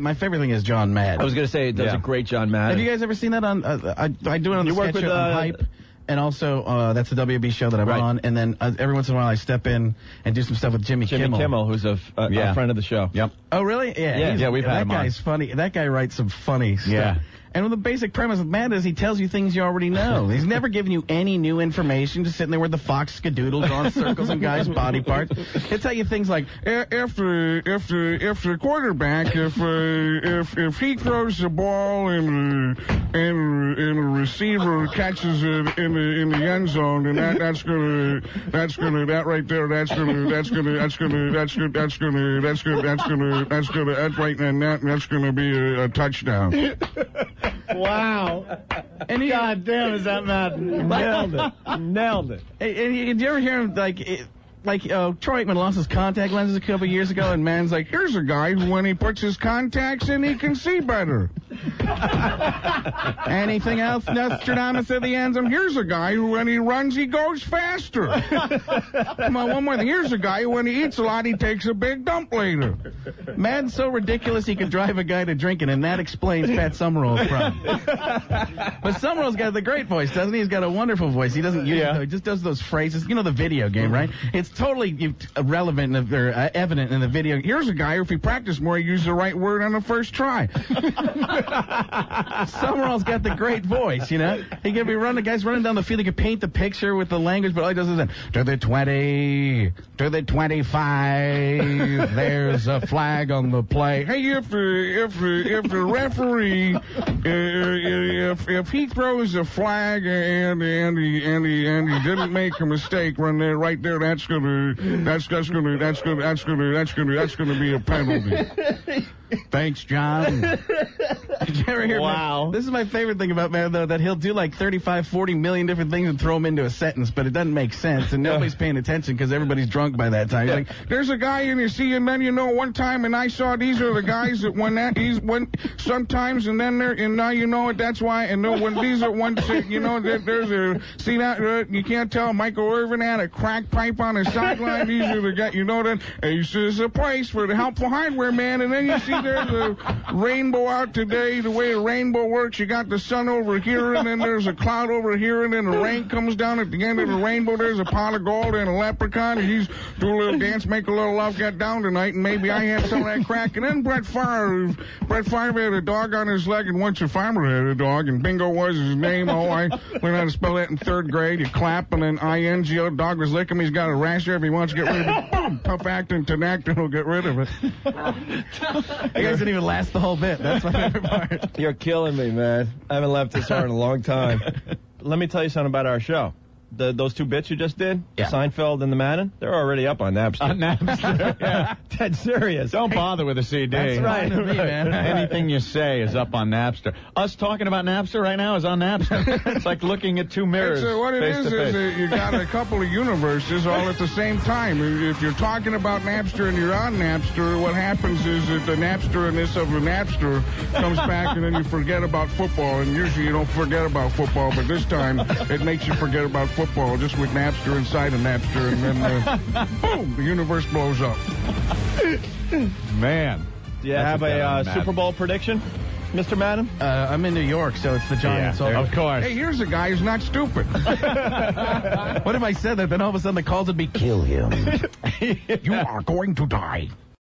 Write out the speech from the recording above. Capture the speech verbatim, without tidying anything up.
My favorite thing is John Madden. I was going to say, it does Yeah. a great John Madden. Have you guys ever seen that on, uh, I, I do it on the You work sketch with, show on uh, Hype. And also, uh, that's the W B show that I'm Right. on. And then uh, every once in a while I step in and do some stuff with Jimmy, Jimmy Kimmel. Kimmel, who's a, f- a, Yeah. a friend of the show. Yep. Oh, really? Yeah. Yeah. he's- Yeah, we've had that him on. guy's funny. That guy writes some funny stuff. Yeah. And the basic premise of Matt is he tells you things you already know. He's never giving you any new information, just sitting there with the fox skadoodle drawing circles on guys' body parts. He'll tell you things like, "I- if the, if the, if the quarterback, if, uh, if, if he throws the ball and, uh, and, and the receiver catches it in the, in the end zone, then that, that's gonna, that's gonna, that right there, that's gonna, that's gonna, that's gonna, that's gonna, that's gonna, that's gonna, that's gonna, that's gonna, that's right, and that, that's gonna be a, a touchdown." Wow. And he, God damn, is that mad? Nailed it. Nailed it. Hey, and you- did you ever hear him, like, it, like uh, Troy Aikman lost his contact lenses a couple years ago, and man's like, here's a guy who, when he puts his contacts in, he can see better. Anything else, Nostradamus at the end? Here's a guy who, when he runs, he goes faster. Come on, one more thing. Here's a guy who, when he eats a lot, he takes a big dump later. Man's so ridiculous he can drive a guy to drinking, and that explains Pat Summerall's problem. But Summerall's got the great voice, doesn't he? He's got a wonderful voice. He doesn't use Yeah. it, though. He just does those phrases. You know the video game, right? It's totally relevant in the, or uh, evident in the video. Here's a guy who, if he practiced more, he used the right word on the first try. Summerall's got the great voice, you know? He could be running, guys running down the field. He could paint the picture with the language, but all he does is then, to the twenty, to the twenty-five, there's a flag on the play. Hey, if the, if the, if the referee, uh, if, if he throws a flag and, and he, and he, and he didn't make a mistake run there, right there, that's gonna, that's, that's gonna, that's gonna, that's gonna, that's gonna, that's gonna be a penalty. Thanks, John. Did you ever hear Wow. Matt? This is my favorite thing about Matt, though, that he'll do like thirty-five, forty million different things and throw them into a sentence, but it doesn't make sense, and nobody's paying attention because everybody's drunk by that time. He's like, there's a guy in you see, and then you know one time, and I saw these are the guys that when that, he's when sometimes, and then there, and now you know it, that's why, and then when these are one, you know, there, there's a, see that, uh, you can't tell, Michael Irvin had a crack pipe on his sideline, these are the guys, you know that, and he says, a place for the helpful hardware man, and then you see there's a rainbow out today, the way a rainbow works, you got the sun over here, and then there's a cloud over here, and then the rain comes down at the end of the rainbow, there's a pot of gold and a leprechaun, and he's do a little dance, make a little love, get down tonight, and maybe I had some of that crack, and then Brett Favre, Brett Favre had a dog on his leg, and once a farmer had a dog, and Bingo was his name, oh, I learned how to spell that in third grade, you clap, and then I N G O, dog was licking him, he's got a rash there, if he wants to get rid of it, boom, tough acting, Tinactin will get rid of it. You guys didn't even last the whole bit, that's my favorite part. You're killing me, man. I haven't laughed this hard in a long time. Let me tell you something about our show. The, those two bits you just did, Yeah. Seinfeld and the Madden, they're already up on Napster. On Napster. Yeah. Dead serious. Don't bother with a C D. That's right. Fine with me, man. Anything you say is up on Napster. Us talking about Napster right now is on Napster. It's like looking at two mirrors. It's, uh, what it face is to is face. that you got a couple of universes all at the same time. If you're talking about Napster and you're on Napster, what happens is that the Napster-ness of the Napster comes back, and then you forget about football. And usually you don't forget about football, but this time it makes you forget about football just with Napster inside of Napster, and then uh, boom, the universe blows up. Man. Do you That's have a a bet on uh, Madden. Super Bowl prediction, Mister Madden? Uh, I'm in New York, so it's the Giants. Yeah, of course. Hey, here's a guy who's not stupid. What if I said that, then all of a sudden the calls would be, kill him. You are going to die.